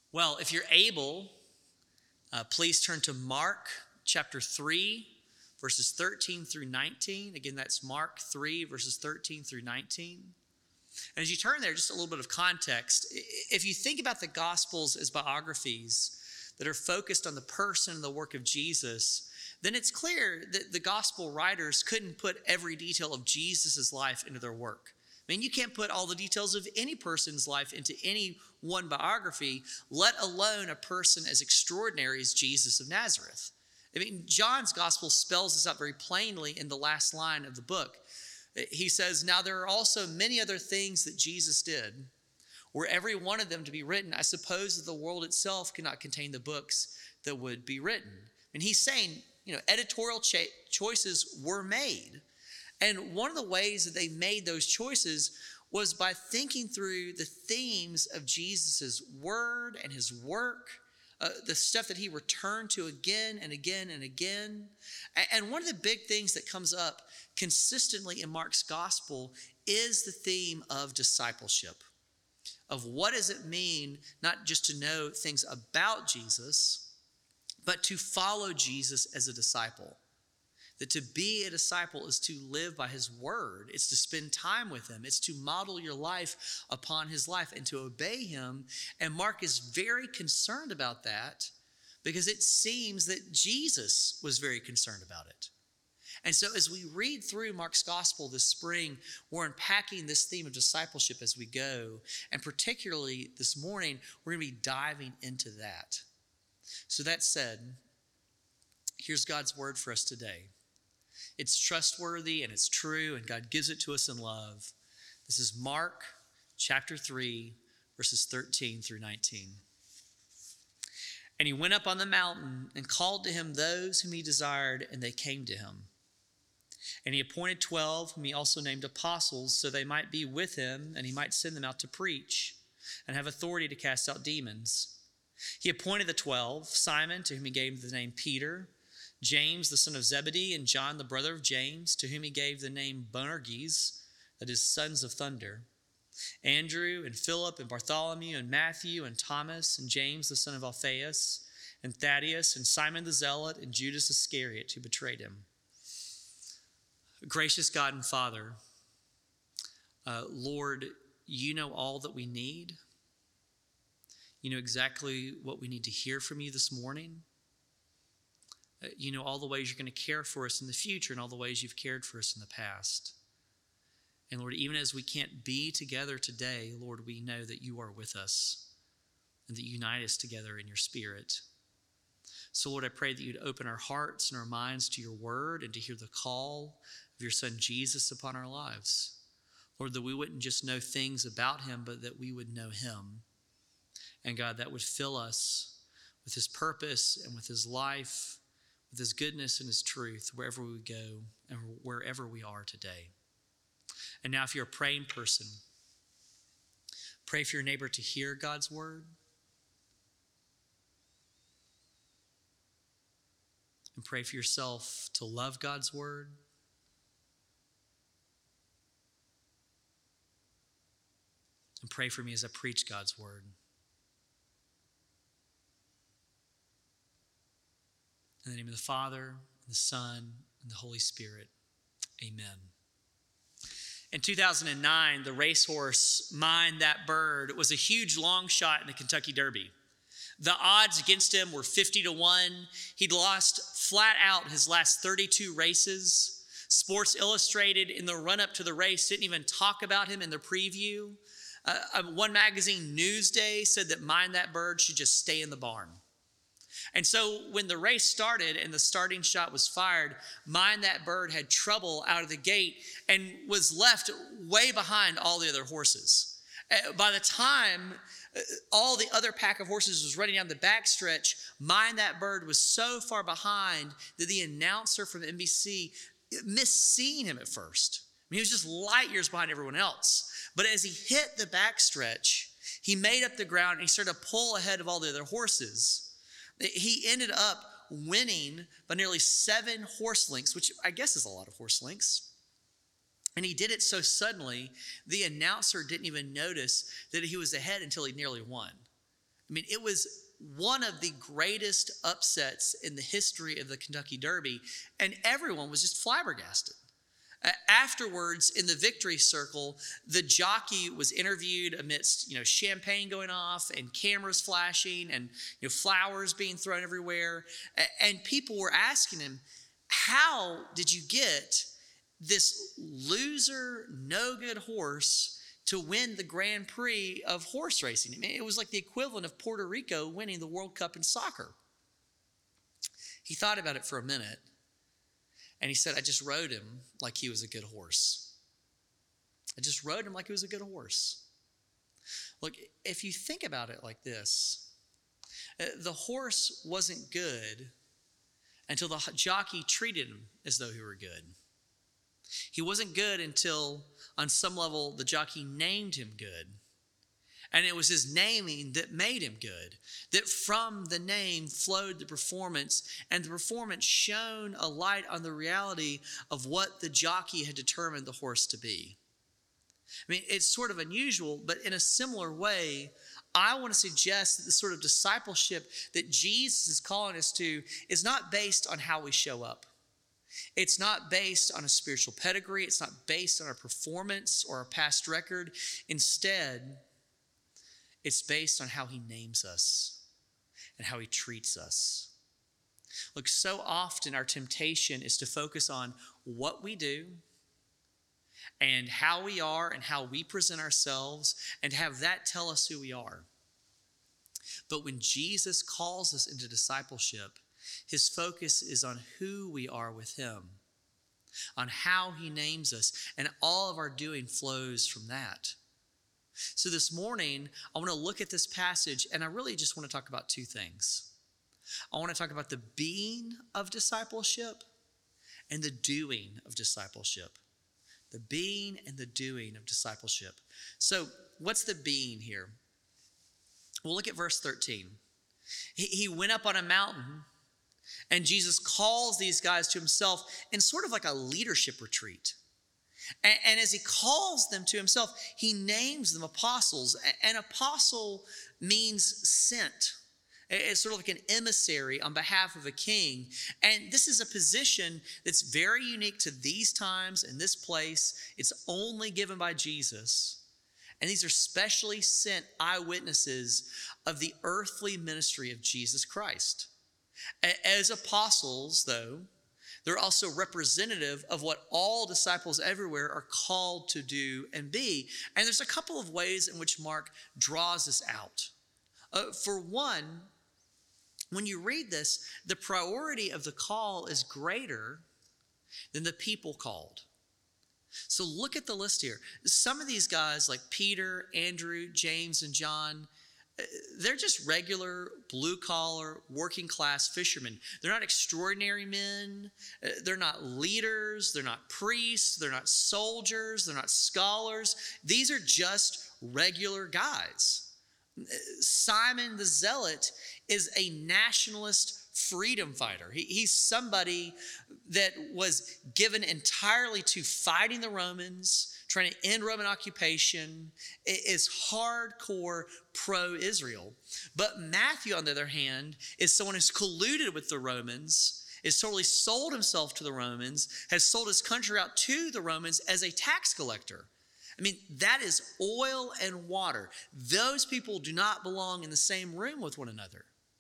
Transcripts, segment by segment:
Well, if you're able, please turn to Mark chapter 3, verses 13 through 19. Again, that's Mark 3, verses 13 through 19. And as you turn there, just a little bit of context. If you think about the Gospels as biographies that are focused on the person and the work of Jesus, then it's clear that the Gospel writers couldn't put every detail of Jesus' life into their work. I mean, you can't put all the details of any person's life into any one biography, let alone a person as extraordinary as Jesus of Nazareth. I mean, John's gospel spells this out very plainly in the last line of the book. He says, "Now there are also many other things that Jesus did. Were every one of them to be written, I suppose that the world itself cannot contain the books that would be written." And he's saying, editorial choices were made. And one of the ways that they made those choices was by thinking through the themes of Jesus' word and his work, the stuff that he returned to again and again and again. And one of the big things that comes up consistently in Mark's gospel is the theme of discipleship, of what does it mean not just to know things about Jesus, but to follow Jesus as a disciple. That to be a disciple is to live by his word. It's to spend time with him. It's to model your life upon his life and to obey him. And Mark is very concerned about that because it seems that Jesus was very concerned about it. And so as we read through Mark's gospel this spring, we're unpacking this theme of discipleship as we go. And particularly this morning, we're going to be diving into that. So that said, here's God's word for us today. It's trustworthy and it's true, and God gives it to us in love. This is Mark chapter 3, verses 13 through 19. "And he went up on the mountain and called to him those whom he desired, and they came to him. And he appointed 12, whom he also named apostles, so they might be with him, and he might send them out to preach and have authority to cast out demons. He appointed the 12, Simon, to whom he gave the name Peter, James, the son of Zebedee, and John, the brother of James, to whom he gave the name Boanerges, that is, sons of thunder, Andrew, and Philip, and Bartholomew, and Matthew, and Thomas, and James, the son of Alphaeus, and Thaddeus, and Simon the Zealot, and Judas Iscariot, who betrayed him." Gracious God and Father, Lord, you know all that we need. You know exactly what we need to hear from you this morning. You know all the ways you're going to care for us in the future and all the ways you've cared for us in the past. And Lord, even as we can't be together today, Lord, we know that you are with us and that you unite us together in your spirit. So Lord, I pray that you'd open our hearts and our minds to your word and to hear the call of your son Jesus upon our lives. Lord, that we wouldn't just know things about him, but that we would know him. And God, that would fill us with his purpose and with his life, with his goodness and his truth, wherever we go and wherever we are today. And now if you're a praying person, pray for your neighbor to hear God's word. And pray for yourself to love God's word. And pray for me as I preach God's word. In the name of the Father, and the Son, and the Holy Spirit, amen. In 2009, the racehorse Mind That Bird was a huge long shot in the Kentucky Derby. The odds against him were 50-1. He'd lost flat out his last 32 races. Sports Illustrated, in the run-up to the race, didn't even talk about him in the preview. One magazine, Newsday, said that Mind That Bird should just stay in the barn. And so when the race started and the starting shot was fired, Mind That Bird had trouble out of the gate and was left way behind all the other horses. By the time all the other pack of horses was running down the backstretch, Mind That Bird was so far behind that the announcer from NBC missed seeing him at first. I mean, he was just light years behind everyone else. But as he hit the backstretch, he made up the ground and he started to pull ahead of all the other horses. He ended up winning by nearly 7 horse lengths, which I guess is a lot of horse lengths. And he did it so suddenly, the announcer didn't even notice that he was ahead until he nearly won. I mean, it was one of the greatest upsets in the history of the Kentucky Derby, and everyone was just flabbergasted. Afterwards, in the victory circle, the jockey was interviewed amidst, champagne going off and cameras flashing and, flowers being thrown everywhere. And people were asking him, how did you get this loser, no good horse to win the Grand Prix of horse racing? I mean, it was like the equivalent of Puerto Rico winning the World Cup in soccer. He thought about it for a minute. And he said, I just rode him like he was a good horse. I just rode him like he was a good horse. Look, if you think about it like this, the horse wasn't good until the jockey treated him as though he were good. He wasn't good until, on some level, the jockey named him good. And it was his naming that made him good, that from the name flowed the performance, and the performance shone a light on the reality of what the jockey had determined the horse to be. I mean, it's sort of unusual, but in a similar way, I want to suggest that the sort of discipleship that Jesus is calling us to is not based on how we show up. It's not based on a spiritual pedigree. It's not based on our performance or our past record. Instead, it's based on how he names us and how he treats us. Look, so often our temptation is to focus on what we do and how we are and how we present ourselves and have that tell us who we are. But when Jesus calls us into discipleship, his focus is on who we are with him, on how he names us, and all of our doing flows from that. So this morning, I want to look at this passage, and I really just want to talk about two things. I want to talk about the being of discipleship and the doing of discipleship. The being and the doing of discipleship. So what's the being here? Well, look at verse 13. He went up on a mountain, and Jesus calls these guys to himself in sort of like a leadership retreat. And as he calls them to himself, he names them apostles. An apostle means sent. It's sort of like an emissary on behalf of a king. And this is a position that's very unique to these times and this place. It's only given by Jesus. And these are specially sent eyewitnesses of the earthly ministry of Jesus Christ. As apostles, though, they're also representative of what all disciples everywhere are called to do and be. And there's a couple of ways in which Mark draws this out. For one, when you read this, the priority of the call is greater than the people called. So look at the list here. Some of these guys like Peter, Andrew, James, and John, they're just regular blue-collar, working-class fishermen. They're not extraordinary men. They're not leaders. They're not priests. They're not soldiers. They're not scholars. These are just regular guys. Simon the Zealot is a nationalist freedom fighter. He's somebody that was given entirely to fighting the Romans, trying to end Roman occupation, is hardcore pro-Israel. But Matthew, on the other hand, is someone who's colluded with the Romans, is totally sold himself to the Romans, has sold his country out to the Romans as a tax collector. I mean, that is oil and water. Those people do not belong in the same room with one another.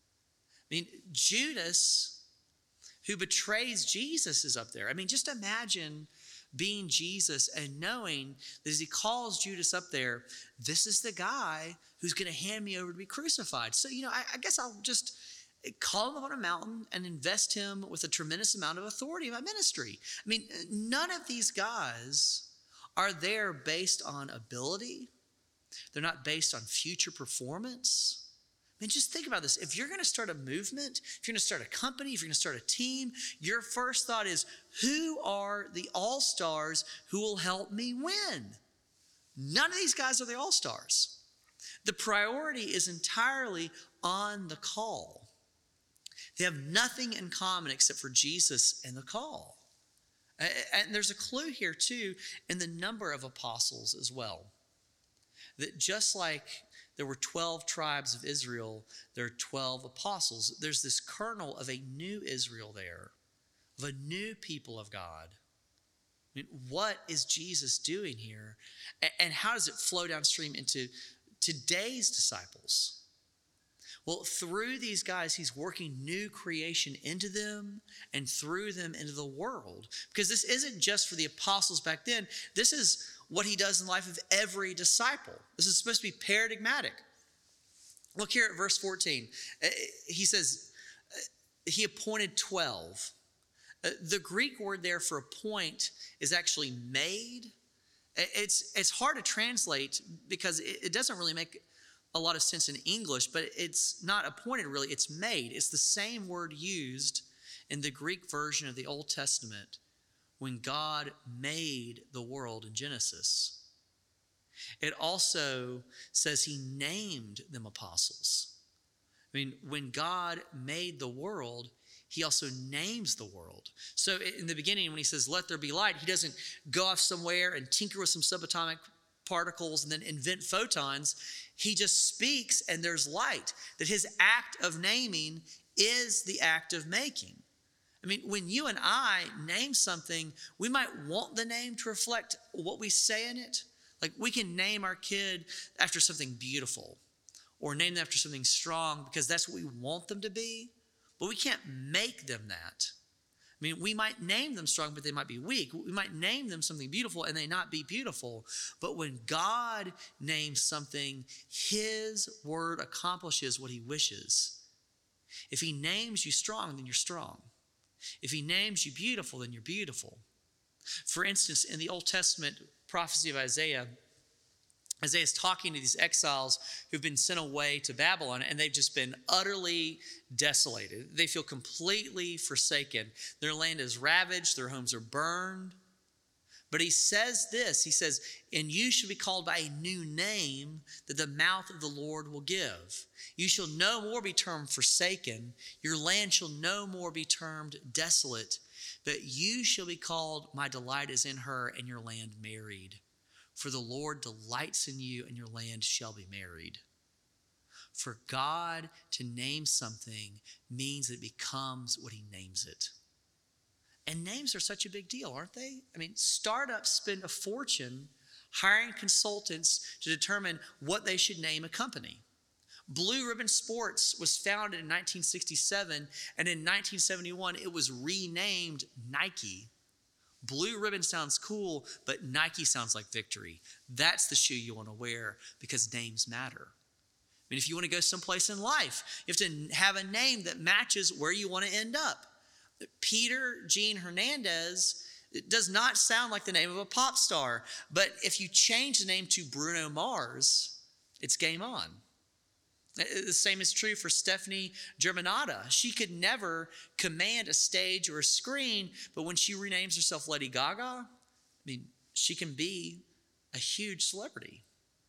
I mean, Judas, who betrays Jesus, is up there. I mean, just imagine being Jesus and knowing that as he calls Judas up there, this is the guy who's going to hand me over to be crucified. So, I guess I'll just call him up on a mountain and invest him with a tremendous amount of authority in my ministry. I mean, none of these guys are there based on ability. They're not based on future performance. I mean, just think about this. If you're going to start a movement, if you're going to start a company, if you're going to start a team, your first thought is, who are the all-stars who will help me win? None of these guys are the all-stars. The priority is entirely on the call. They have nothing in common except for Jesus and the call. And there's a clue here, too, in the number of apostles as well. That just like there were 12 tribes of Israel. There are 12 apostles. There's this kernel of a new Israel there, of a new people of God. I mean, what is Jesus doing here? And how does it flow downstream into today's disciples? Well, through these guys, he's working new creation into them and through them into the world. Because this isn't just for the apostles back then. This is what he does in the life of every disciple. This is supposed to be paradigmatic. Look here at verse 14. He says, he appointed 12. The Greek word there for appoint is actually made. It's hard to translate because it doesn't really make a lot of sense in English, but it's not appointed really, it's made. It's the same word used in the Greek version of the Old Testament when God made the world in Genesis. It also says he named them apostles. I mean, when God made the world, he also names the world. So in the beginning, when he says, let there be light, he doesn't go off somewhere and tinker with some subatomic particles and then invent photons. He just speaks and there's light. That his act of naming is the act of making. I mean, when you and I name something, we might want the name to reflect what we say in it. Like we can name our kid after something beautiful or name them after something strong because that's what we want them to be, but we can't make them that. I mean, we might name them strong, but they might be weak. We might name them something beautiful and they not be beautiful. But when God names something, his word accomplishes what he wishes. If he names you strong, then you're strong. If he names you beautiful, then you're beautiful. For instance, in the Old Testament prophecy of Isaiah is talking to these exiles who've been sent away to Babylon, and they've just been utterly desolated. They feel completely forsaken. Their land is ravaged. Their homes are burned. But he says this, he says, and you shall be called by a new name that the mouth of the Lord will give. You shall no more be termed forsaken. Your land shall no more be termed desolate. But you shall be called, my delight is in her, and your land married. For the Lord delights in you, and your land shall be married. For God to name something means that it becomes what he names it. And names are such a big deal, aren't they? I mean, startups spend a fortune hiring consultants to determine what they should name a company. Blue Ribbon Sports was founded in 1967, and in 1971, it was renamed Nike. Blue Ribbon sounds cool, but Nike sounds like victory. That's the shoe you want to wear because names matter. I mean, if you want to go someplace in life, you have to have a name that matches where you want to end up. Peter Gene Hernandez, it does not sound like the name of a pop star, but if you change the name to Bruno Mars, it's game on. The same is true for Stephanie Germanotta. She could never command a stage or a screen, but when she renames herself Lady Gaga, I mean, she can be a huge celebrity.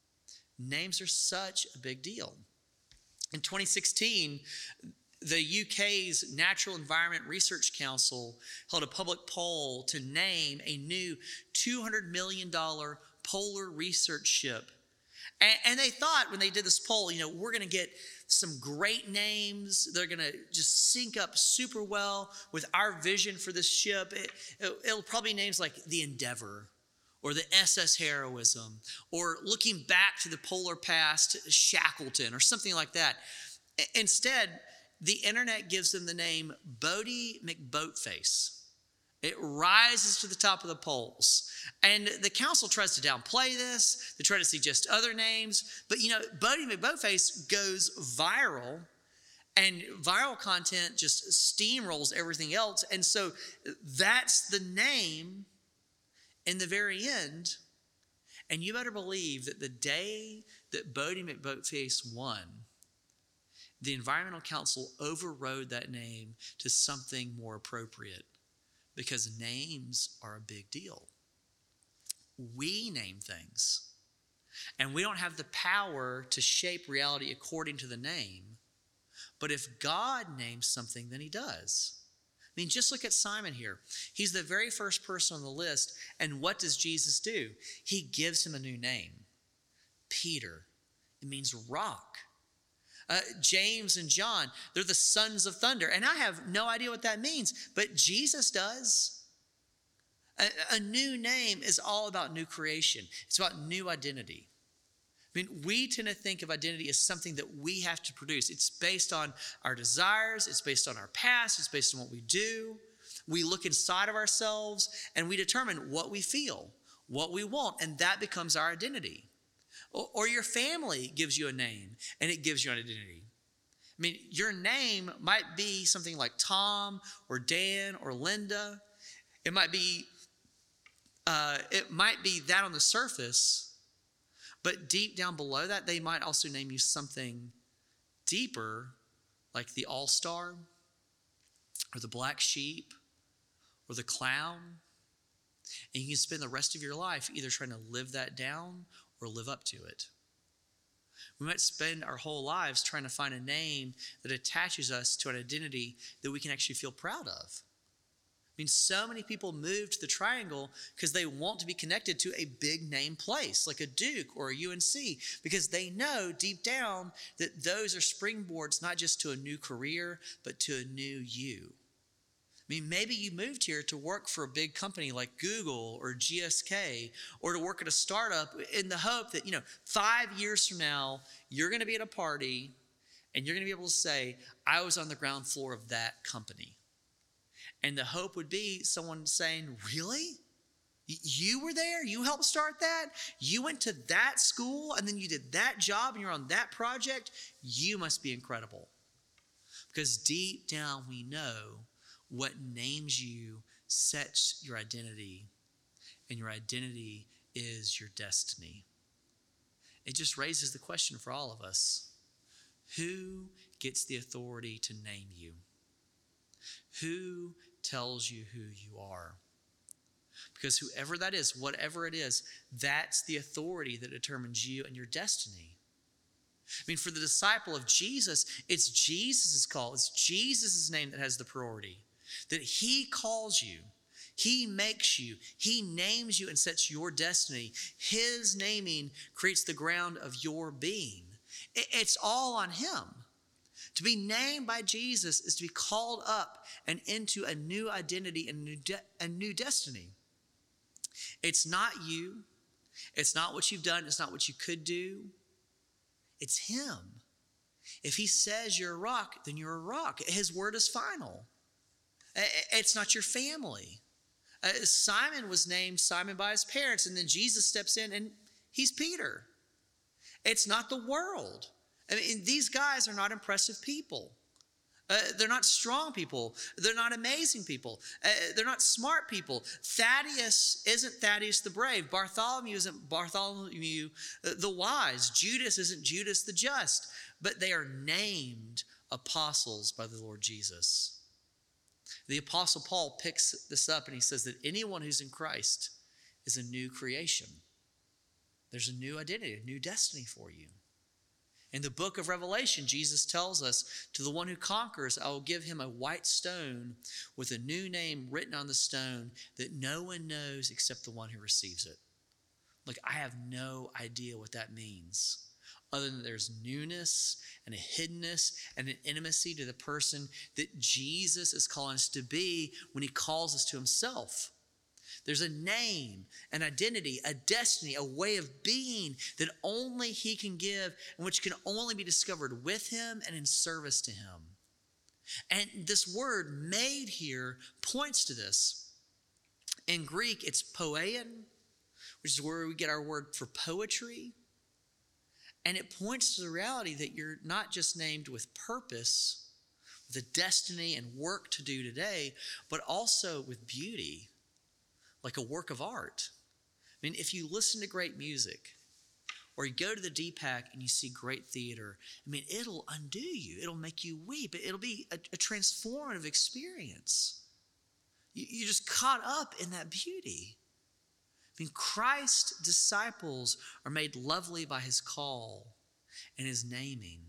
Names are such a big deal. In 2016, the UK's Natural Environment Research Council held a public poll to name a new $200 million polar research ship. And they thought when they did this poll, we're going to get some great names. They're going to just sync up super well with our vision for this ship. It'll probably be names like the Endeavor or the SS Heroism or looking back to the polar past, Shackleton or something like that. Instead, the internet gives them the name Boaty McBoatface. It rises to the top of the polls. And the council tries to downplay this. They try to suggest other names. But, Boaty McBoatface goes viral. And viral content just steamrolls everything else. And so that's the name in the very end. And you better believe that the day that Boaty McBoatface won, the Environmental Council overrode that name to something more appropriate. Because names are a big deal. We name things. And we don't have the power to shape reality according to the name. But if God names something, then he does. I mean, just look at Simon here. He's the very first person on the list. And what does Jesus do? He gives him a new name. Peter. It means rock. James and John, they're the sons of thunder. And I have no idea what that means, but Jesus does. A new name is all about new creation. It's about new identity. I mean, we tend to think of identity as something that we have to produce. It's based on our desires. It's based on our past. It's based on what we do. We look inside of ourselves and we determine what we feel, what we want, and that becomes our identity. Or your family gives you a name and it gives you an identity. I mean, your name might be something like Tom or Dan or Linda. It might be that on the surface, but deep down below that, they might also name you something deeper, like the All-Star or the Black Sheep or the Clown. And you can spend the rest of your life either trying to live that down or live up to it. We might spend our whole lives trying to find a name that attaches us to an identity that we can actually feel proud of. I mean, so many people move to the Triangle because they want to be connected to a big name place like a Duke or a UNC, because they know deep down that those are springboards not just to a new career, but to a new you. I mean, maybe you moved here to work for a big company like Google or GSK, or to work at a startup in the hope that, 5 years from now, you're going to be at a party and you're going to be able to say, I was on the ground floor of that company. And the hope would be someone saying, really? You were there? You helped start that? You went to that school and then you did that job and you're on that project? You must be incredible. Because deep down we know what names you sets your identity, and your identity is your destiny. It just raises the question for all of us: who gets the authority to name you? Who tells you who you are? Because whoever that is, whatever it is, that's the authority that determines you and your destiny. I mean, for the disciple of Jesus, it's Jesus' call. It's Jesus' name that has the priority. That he calls you, he makes you, he names you and sets your destiny. His naming creates the ground of your being. It's all on him. To be named by Jesus is to be called up and into a new identity and a new destiny. It's not you. It's not what you've done. It's not what you could do. It's him. If he says you're a rock, then you're a rock. His word is final. It's not your family. Simon was named Simon by his parents, and then Jesus steps in and he's Peter. It's not the world. I mean, these guys are not impressive people. They're not strong people. They're not amazing people. They're not smart people. Thaddeus isn't Thaddeus the brave. Bartholomew isn't Bartholomew the wise. Judas isn't Judas the just. But they are named apostles by the Lord Jesus. The Apostle Paul picks this up and he says that anyone who's in Christ is a new creation. There's a new identity, a new destiny for you. In the book of Revelation, Jesus tells us, to the one who conquers, I will give him a white stone with a new name written on the stone that no one knows except the one who receives it. Like, I have no idea what that means, other than there's newness and a hiddenness and an intimacy to the person that Jesus is calling us to be when he calls us to himself. There's a name, an identity, a destiny, a way of being that only he can give and which can only be discovered with him and in service to him. And this word made here points to this. In Greek, it's poion, which is where we get our word for poetry. And it points to the reality that you're not just named with purpose, with a destiny and work to do today, but also with beauty, like a work of art. I mean, if you listen to great music, or you go to the DPAC and you see great theater, I mean, it'll undo you. It'll make you weep. It'll be a transformative experience. You're just caught up in that beauty. I mean, Christ's disciples are made lovely by his call and his naming,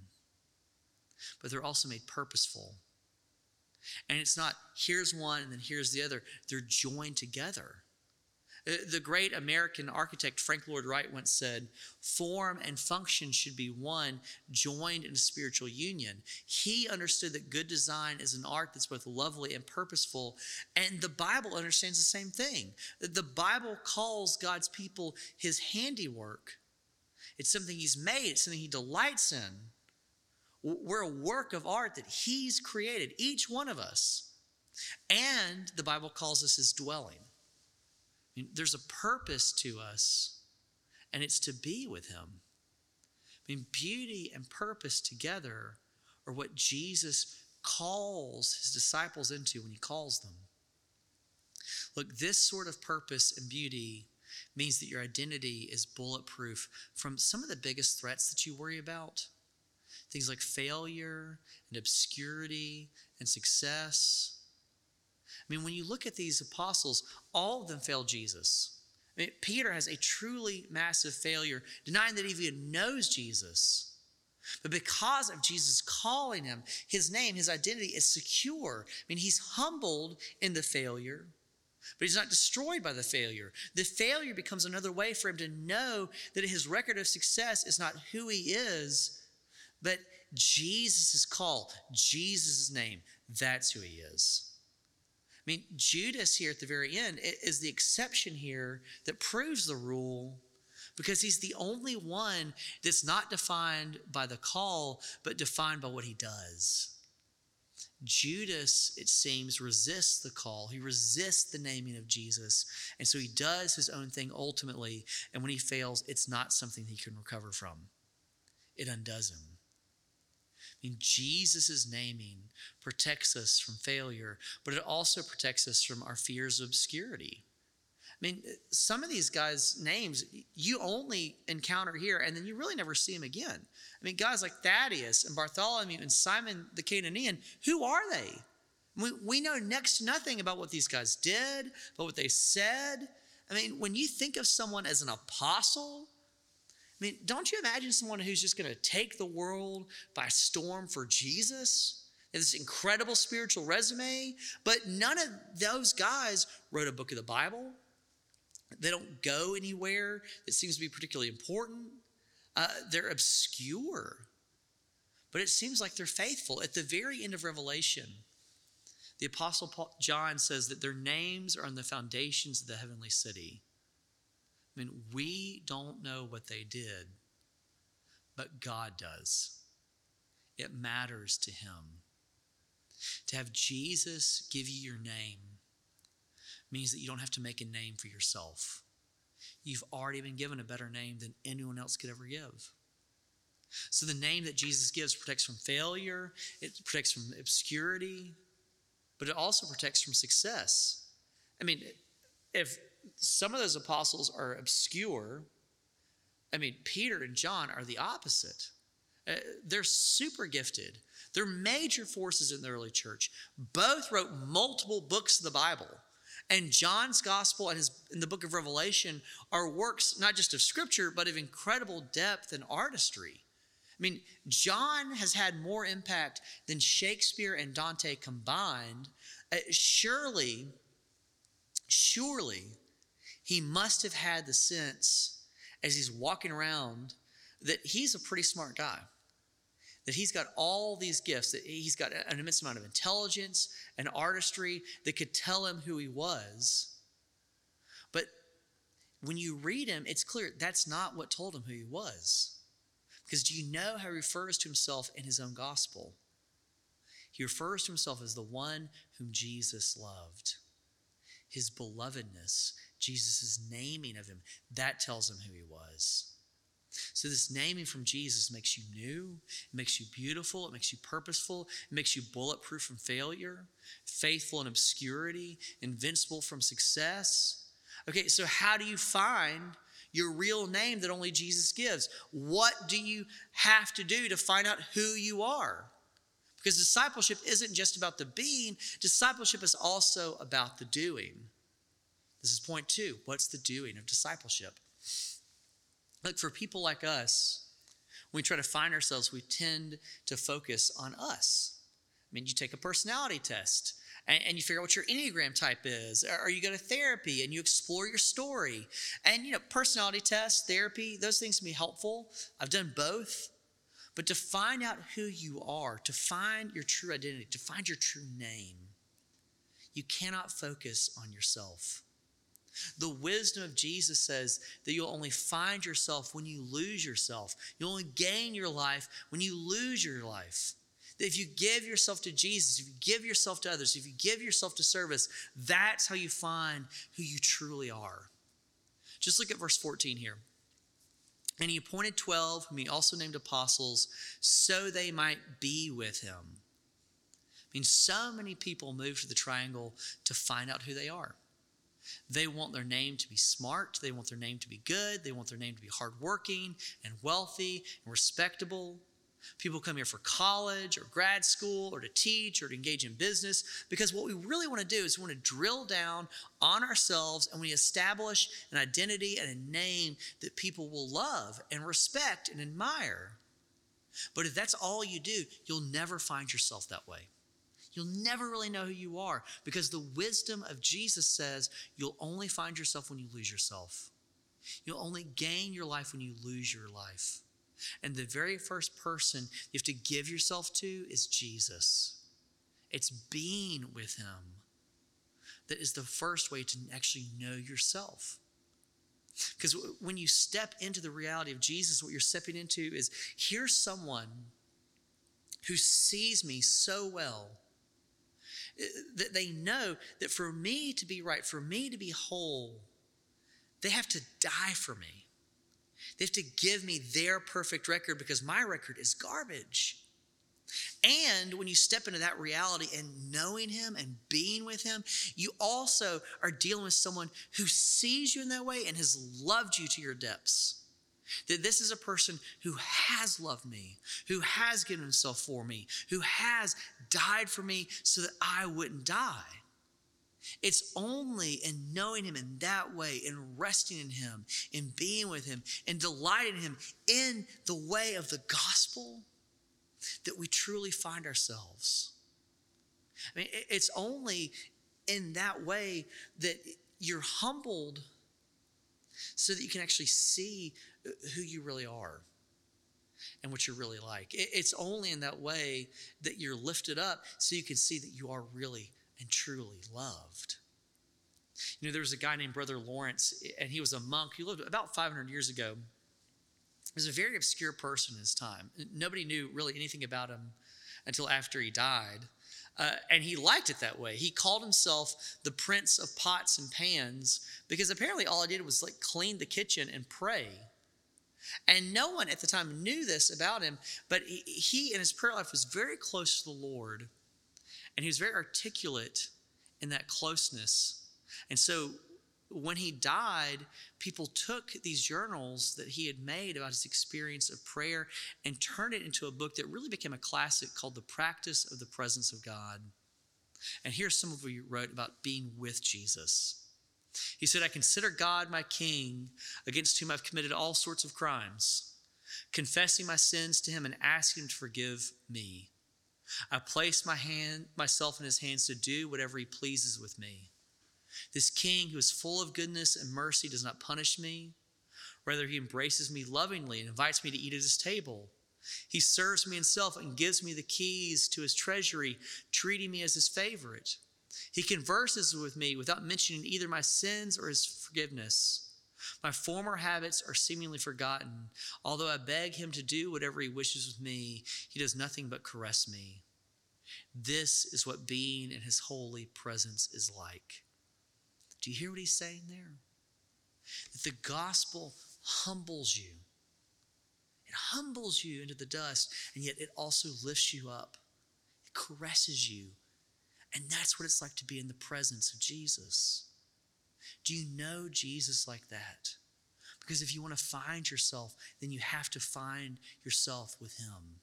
but they're also made purposeful. And it's not here's one and then here's the other. They're joined together. The great American architect Frank Lloyd Wright once said, form and function should be one, joined in a spiritual union. He understood that good design is an art that's both lovely and purposeful, and the Bible understands the same thing. The Bible calls God's people his handiwork. It's something he's made, it's something he delights in. We're a work of art that he's created, each one of us. And the Bible calls us his dwelling. I mean, there's a purpose to us, and it's to be with him. I mean, beauty and purpose together are what Jesus calls his disciples into when he calls them. Look, this sort of purpose and beauty means that your identity is bulletproof from some of the biggest threats that you worry about. Things like failure and obscurity and success. I mean, when you look at these apostles, all of them failed Jesus. I mean, Peter has a truly massive failure, denying that he even knows Jesus. But because of Jesus calling him, his name, his identity is secure. I mean, he's humbled in the failure, but he's not destroyed by the failure. The failure becomes another way for him to know that his record of success is not who he is, but Jesus' call, Jesus' name, that's who he is. I mean, Judas here at the very end is the exception here that proves the rule, because he's the only one that's not defined by the call, but defined by what he does. Judas, it seems, resists the call. He resists the naming of Jesus. And so he does his own thing ultimately. And when he fails, it's not something he can recover from. It undoes him. I mean, Jesus' naming protects us from failure, but it also protects us from our fears of obscurity. I mean, some of these guys' names you only encounter here, and then you really never see them again. I mean, guys like Thaddeus and Bartholomew and Simon the Canaanian, who are they? We know next to nothing about what these guys did, about what they said. I mean, when you think of someone as an apostle, I mean, don't you imagine someone who's just going to take the world by storm for Jesus? They have this incredible spiritual resume, but none of those guys wrote a book of the Bible. They don't go anywhere that seems to be particularly important. They're obscure, but it seems like they're faithful. At the very end of Revelation, the Apostle John says that their names are on the foundations of the heavenly city. I mean, we don't know what they did, but God does. It matters to him. To have Jesus give you your name means that you don't have to make a name for yourself. You've already been given a better name than anyone else could ever give. So the name that Jesus gives protects from failure, it protects from obscurity, but it also protects from success. I mean, if some of those apostles are obscure, I mean, Peter and John are the opposite. They're super gifted. They're major forces in the early church. Both wrote multiple books of the Bible. And John's gospel and the book of Revelation are works not just of scripture, but of incredible depth and artistry. I mean, John has had more impact than Shakespeare and Dante combined. Surely, he must have had the sense as he's walking around that he's a pretty smart guy. That he's got all these gifts, that he's got an immense amount of intelligence and artistry that could tell him who he was. But when you read him, it's clear that's not what told him who he was. Because do you know how he refers to himself in his own gospel? He refers to himself as the one whom Jesus loved. His belovedness, Jesus' naming of him, that tells him who he was. So this naming from Jesus makes you new, it makes you beautiful, it makes you purposeful, it makes you bulletproof from failure, faithful in obscurity, invincible from success. Okay, so how do you find your real name that only Jesus gives? What do you have to do to find out who you are? Because discipleship isn't just about the being, discipleship is also about the doing. This is point 2. What's the doing of discipleship? Look, for people like us, when we try to find ourselves, we tend to focus on us. mean, you take a personality test and you figure out what your Enneagram type is, or you go to therapy and you explore your story. And, personality tests, therapy, those things can be helpful. I've done both. But to find out who you are, to find your true identity, to find your true name, you cannot focus on yourself. The wisdom of Jesus says that you'll only find yourself when you lose yourself. You'll only gain your life when you lose your life. That if you give yourself to Jesus, if you give yourself to others, if you give yourself to service, that's how you find who you truly are. Just look at verse 14 here. And he appointed 12, whom he also named apostles, so they might be with him. I mean, so many people move to the triangle to find out who they are. They want their name to be smart. They want their name to be good. They want their name to be hardworking and wealthy and respectable. People come here for college or grad school or to teach or to engage in business, because what we really want to do is we want to drill down on ourselves, and we establish an identity and a name that people will love and respect and admire. But if that's all you do, you'll never find yourself that way. You'll never really know who you are, because the wisdom of Jesus says you'll only find yourself when you lose yourself. You'll only gain your life when you lose your life. And the very first person you have to give yourself to is Jesus. It's being with him that is the first way to actually know yourself. Because when you step into the reality of Jesus, what you're stepping into is, here's someone who sees me so well that they know that for me to be right, for me to be whole, they have to die for me. They have to give me their perfect record, because my record is garbage. And when you step into that reality and knowing him and being with him, you also are dealing with someone who sees you in that way and has loved you to your depths. That this is a person who has loved me, who has given himself for me, who has died for me so that I wouldn't die. It's only in knowing him in that way, in resting in him, in being with him, and delighting in him in the way of the gospel, that we truly find ourselves. I mean, it's only in that way that you're humbled so that you can actually see who you really are and what you're really like. It's only in that way that you're lifted up so you can see that you are really and truly loved. There was a guy named Brother Lawrence, and he was a monk. He lived about 500 years ago. He was a very obscure person in his time. Nobody knew really anything about him until after he died. And he liked it that way. He called himself the Prince of Pots and Pans, because apparently all he did was clean the kitchen and pray. And no one at the time knew this about him, but he in his prayer life was very close to the Lord. And he was very articulate in that closeness. And so when he died, people took these journals that he had made about his experience of prayer and turned it into a book that really became a classic called The Practice of the Presence of God. And here's some of what he wrote about being with Jesus. He said, "I consider God my King, against whom I've committed all sorts of crimes, confessing my sins to him and asking him to forgive me. I place myself in his hands to do whatever he pleases with me. This King, who is full of goodness and mercy, does not punish me. Rather, he embraces me lovingly and invites me to eat at his table. He serves me himself and gives me the keys to his treasury, treating me as his favorite. He converses with me without mentioning either my sins or his forgiveness. My former habits are seemingly forgotten. Although I beg him to do whatever he wishes with me, he does nothing but caress me. This is what being in his holy presence is like." Do you hear what he's saying there? That the gospel humbles you. It humbles you into the dust, and yet it also lifts you up. It caresses you. And that's what it's like to be in the presence of Jesus. Do you know Jesus like that? Because if you want to find yourself, then you have to find yourself with him.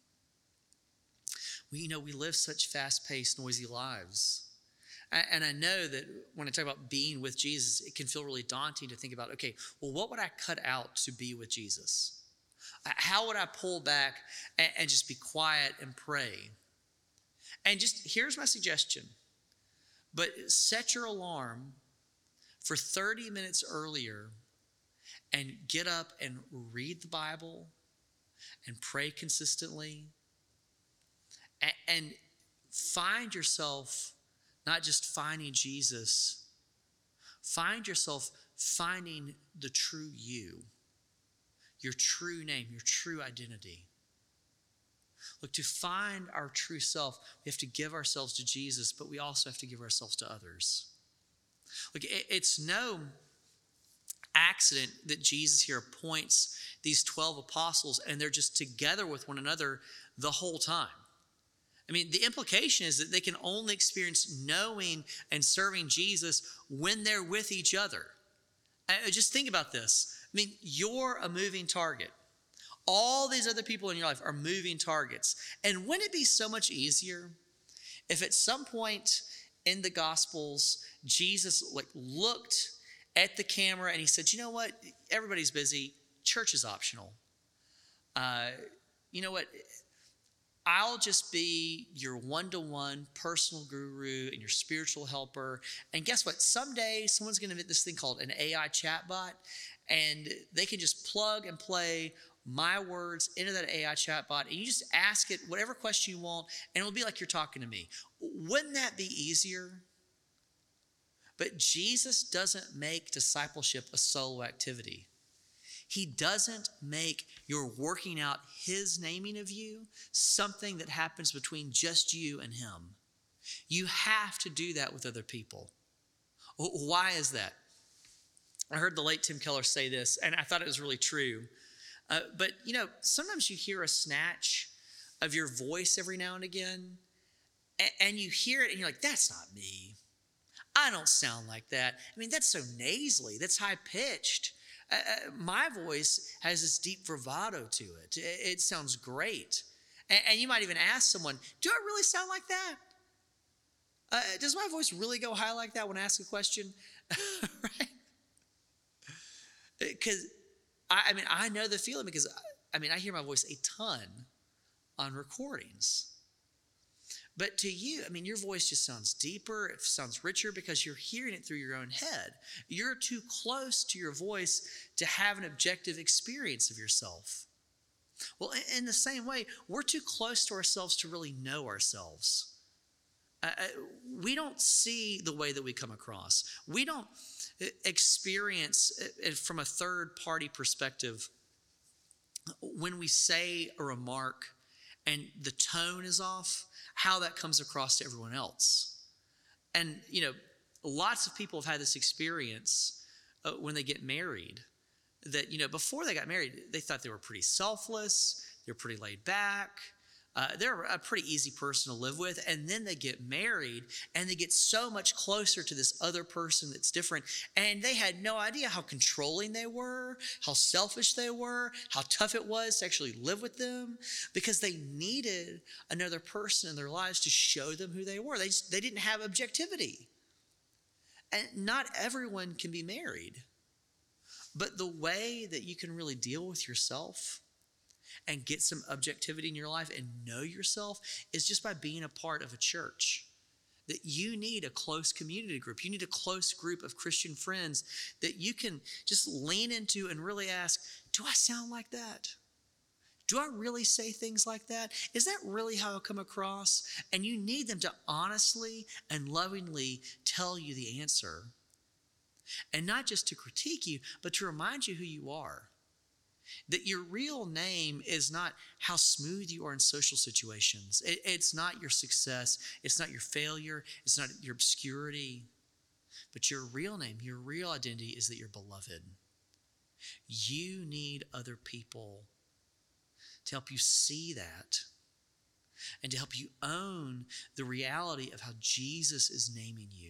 We live such fast-paced, noisy lives. And I know that when I talk about being with Jesus, it can feel really daunting to think about, okay, well, what would I cut out to be with Jesus? How would I pull back and just be quiet and pray? And just here's my suggestion. But set your alarm for 30 minutes earlier and get up and read the Bible and pray consistently and find yourself not just finding Jesus, find yourself finding the true you, your true name, your true identity. Look, to find our true self, we have to give ourselves to Jesus, but we also have to give ourselves to others. Look, it's no accident that Jesus here appoints these 12 apostles and they're just together with one another the whole time. I mean, the implication is that they can only experience knowing and serving Jesus when they're with each other. Just think about this. I mean, you're a moving target. All these other people in your life are moving targets. And wouldn't it be so much easier if at some point in the Gospels, Jesus looked at the camera and he said, you know what? Everybody's busy. Church is optional. You know what? I'll just be your one-to-one personal guru and your spiritual helper. And guess what? Someday someone's going to invent this thing called an AI chatbot, and they can just plug and play my words into that AI chatbot, and you just ask it whatever question you want, and it'll be like you're talking to me. Wouldn't that be easier? But Jesus doesn't make discipleship a solo activity. He doesn't make your working out his naming of you something that happens between just you and him. You have to do that with other people. Why is that? I heard the late Tim Keller say this, and I thought it was really true. But, you know, sometimes you hear a snatch of your voice every now and again, and you hear it, and you're like, that's not me. I don't sound like that. I mean, that's so nasally. That's high-pitched. My voice has this deep bravado to it. It sounds great. And you might even ask someone, do I really sound like that? Does my voice really go high like that when I ask a question? Right? Because, I know the feeling because, I hear my voice a ton on recordings. But to you, your voice just sounds deeper. It sounds richer because you're hearing it through your own head. You're too close to your voice to have an objective experience of yourself. Well, in the same way, we're too close to ourselves to really know ourselves. We don't see the way that we come across. We don't experience it from a third-party perspective when we say a remark and the tone is off, how that comes across to everyone else. And, lots of people have had this experience when they get married that, before they got married, they thought they were pretty selfless, they were pretty laid back, they're a pretty easy person to live with. And then they get married and they get so much closer to this other person that's different. And they had no idea how controlling they were, how selfish they were, how tough it was to actually live with them because they needed another person in their lives to show them who they were. They didn't have objectivity. And not everyone can be married. But the way that you can really deal with yourself and get some objectivity in your life and know yourself is just by being a part of a church. That you need a close community group. You need a close group of Christian friends that you can just lean into and really ask, do I sound like that? Do I really say things like that? Is that really how I come across? And you need them to honestly and lovingly tell you the answer. And not just to critique you, but to remind you who you are. That your real name is not how smooth you are in social situations. It's not your success. It's not your failure. It's not your obscurity. But your real name, your real identity is that you're beloved. You need other people to help you see that and to help you own the reality of how Jesus is naming you.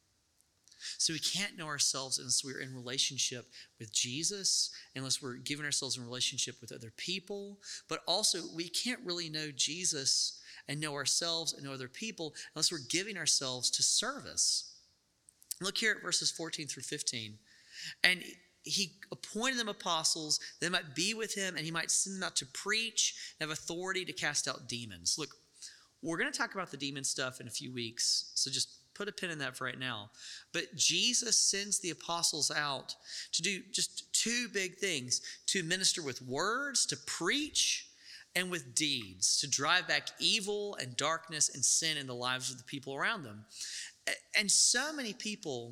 So we can't know ourselves unless we're in relationship with Jesus, unless we're giving ourselves in relationship with other people. But also, we can't really know Jesus and know ourselves and know other people unless we're giving ourselves to service. Look here at verses 14 through 15. And he appointed them apostles, they might be with him, and he might send them out to preach and have authority to cast out demons. Look, We're going to talk about the demon stuff in a few weeks, so just put a pin in that for right now. But Jesus sends the apostles out to do just two big things: to minister with words, to preach, and with deeds, to drive back evil and darkness and sin in the lives of the people around them. And so many people,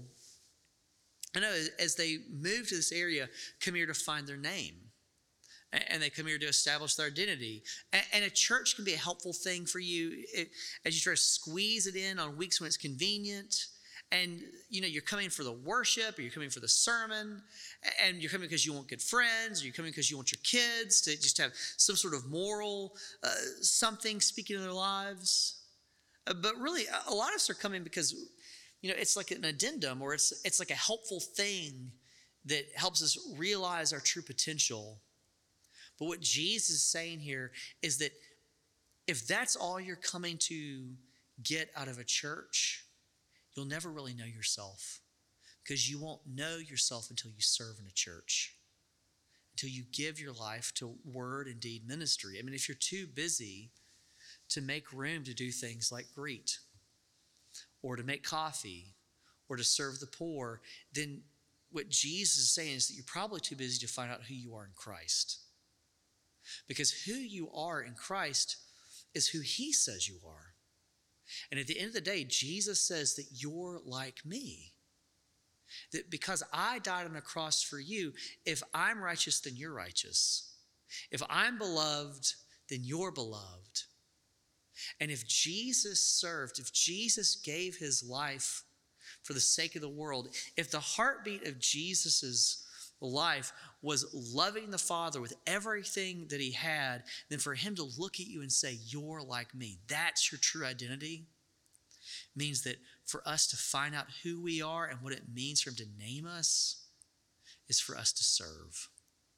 I know, as they move to this area, come here to find their name. And they come here to establish their identity. And a church can be a helpful thing for you as you try to squeeze it in on weeks when it's convenient. And, you're coming for the worship, or you're coming for the sermon, and you're coming because you want good friends, or you're coming because you want your kids to just have some sort of moral something speaking in their lives. But really, a lot of us are coming because, it's like an addendum, or it's like a helpful thing that helps us realize our true potential. But what Jesus is saying here is that if that's all you're coming to get out of a church, you'll never really know yourself, because you won't know yourself until you serve in a church, until you give your life to word and deed ministry. I mean, if you're too busy to make room to do things like greet, or to make coffee, or to serve the poor, then what Jesus is saying is that you're probably too busy to find out who you are in Christ. Because who you are in Christ is who he says you are. And at the end of the day, Jesus says that you're like me. That because I died on a cross for you, if I'm righteous, then you're righteous. If I'm beloved, then you're beloved. And if Jesus served, if Jesus gave his life for the sake of the world, if the heartbeat of Jesus's life was loving the Father with everything that he had, then for him to look at you and say, you're like me, that's your true identity, means that for us to find out who we are and what it means for him to name us is for us to serve,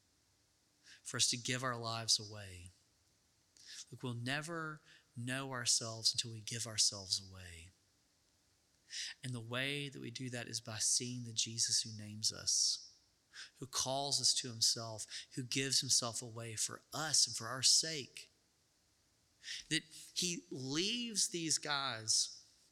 for us to give our lives away. Look, we'll never know ourselves until we give ourselves away. And the way that we do that is by seeing the Jesus who names us, who calls us to himself, who gives himself away for us and for our sake. That he leaves these guys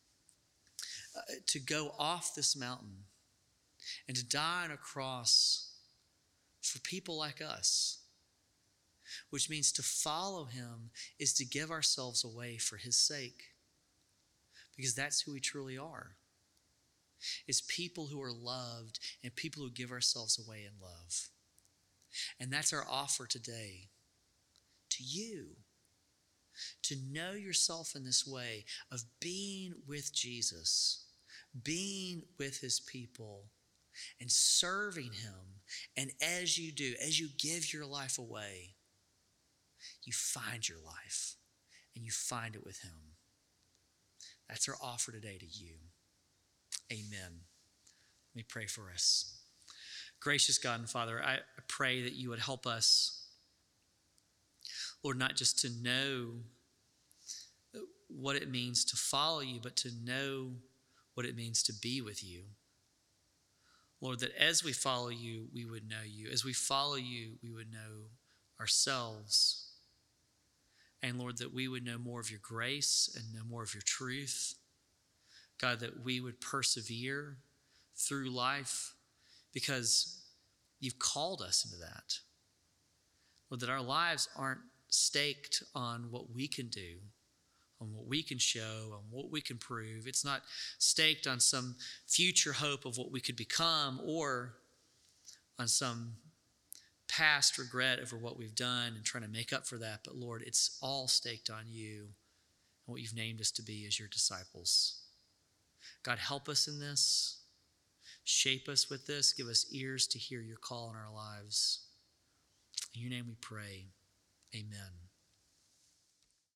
to go off this mountain and to die on a cross for people like us, which means to follow him is to give ourselves away for his sake, because that's who we truly are. Is people who are loved and people who give ourselves away in love. And that's our offer today to you, to know yourself in this way of being with Jesus, being with his people, and serving him. And as you do, as you give your life away, you find your life and you find it with him. That's our offer today to you. Amen. Let me pray for us. Gracious God and Father, I pray that you would help us, Lord, not just to know what it means to follow you, but to know what it means to be with you. Lord, that as we follow you, we would know you. As we follow you, we would know ourselves. And Lord, that we would know more of your grace and know more of your truth. God, that we would persevere through life because you've called us into that. Lord, that our lives aren't staked on what we can do, on what we can show, on what we can prove. It's not staked on some future hope of what we could become or on some past regret over what we've done and trying to make up for that. But Lord, it's all staked on you and what you've named us to be as your disciples. God, help us in this. Shape us with this. Give us ears to hear your call in our lives. In your name we pray. Amen.